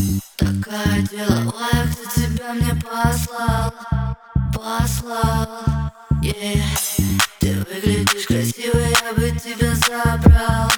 Такая деловая, кто тебя мне послал, yeah. Ты выглядишь красиво, я бы тебя забрал.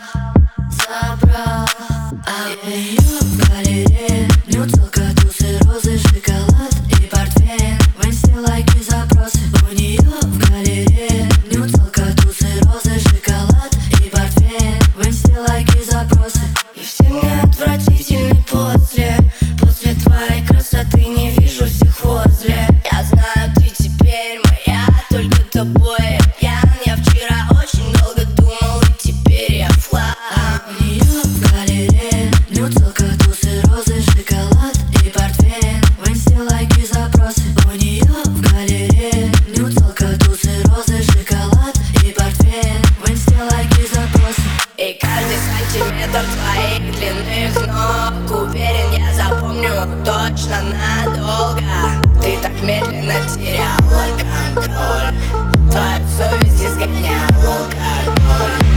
А у нее в галерее нюд, тусы, розы, шоколад и портфель. В инсте лайки, запросы. У нее в галерее нюд, тусы, розы, шоколад и портфель. В инсте лайки, запросы. И все мне отвратительны после твоей красоты не вижу всех возле. Я знаю, ты теперь моя, только тобой я вчера очень долго думал, и теперь я флаг. А у нее в галерее нюд, тусы, розы, шоколад и портфель. В инсте лайки, запросы. У нее в галерее нюд, тусы, розы, шоколад и портфель. В инсте лайки, запросы. И каждый сантиметр твоих длинных ног, уверен, я запомню точно надолго. Ты так медленно теряла контроль, твою совесть изгонял алкоголь.